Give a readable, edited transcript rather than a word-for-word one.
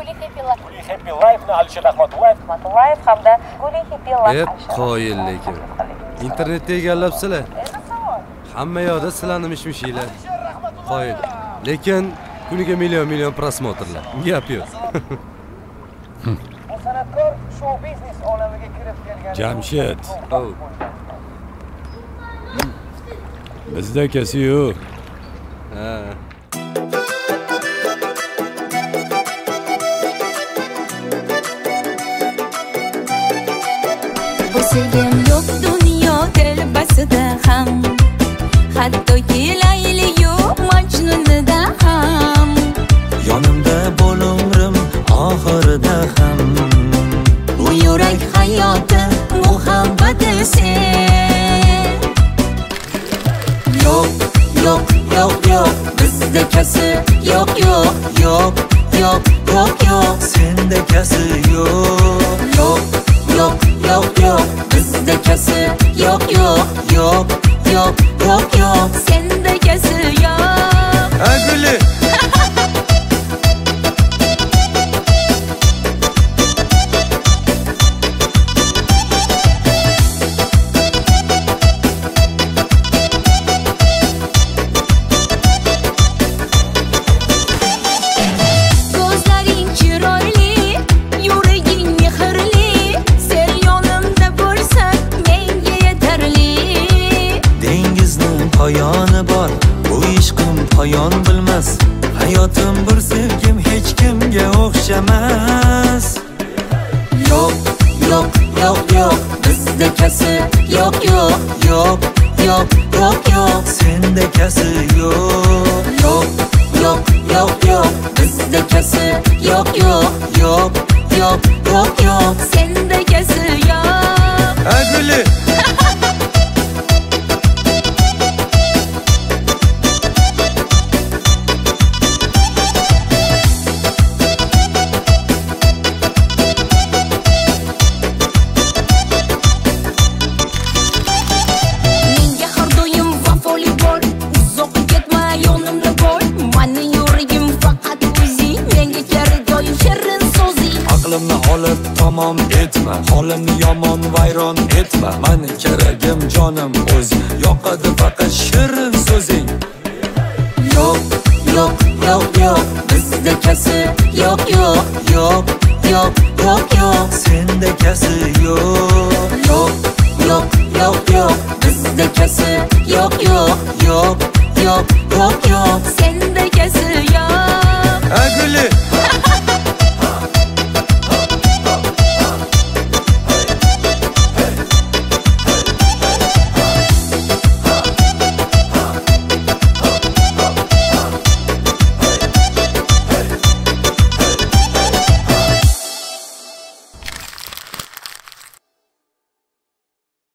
Guli Happy Life'ni Alisher Rahmatullayev hamda Guli Happy Life. Qoyil lekin. Internetda egallabsizlar. Hamma yoqda sizlarning mishmishinglar. Qoyil. Lekin kuniga million prosmotrlar. Gap yo'q. Bu san'atkor show biznes olamiga kirib kelgan. Jamshid. Oh. Bizda akasi yo'q. Ha. O'zim yo'q dunyo telbasida ham, hattoki Layli yo'q Majnunida ham. Yonimda bo'l umrim oxirida ham. Bu yurak hayoti muhabbati sen. Yo'q, bizda kasi yo'q, senda kasi yo'q, bizda kasi yo'q, Senda kasi yo'q. Aguli Ko'zlaring chiroyli, yuraging mehrli, sen yonimda bo'lsang menga yetarli. dengizning poyoni bor, bu ishqim poyon bilmas. Hayotim bir sevgim hech kimga o'xshamas. Yo'q, bizda kasi yo'q, senda kasi yo'q, bizda kasi yo'q, Senda kasi yo'q. Aguli Menga har doim vafoli bor, uzoqqa ketma yonimda bo'l. Mening yuragim faqat o'zing, menga kerak doim shirin so'zing. aqlimni olib tamom etma, holimni yomon vayron etma. Meni keragim jonim o'zing, yoqadi faqat shirin so'zing. Yo'q, bizda kasi yo'q, senda kasi yo'q, bizda kasi yo'q,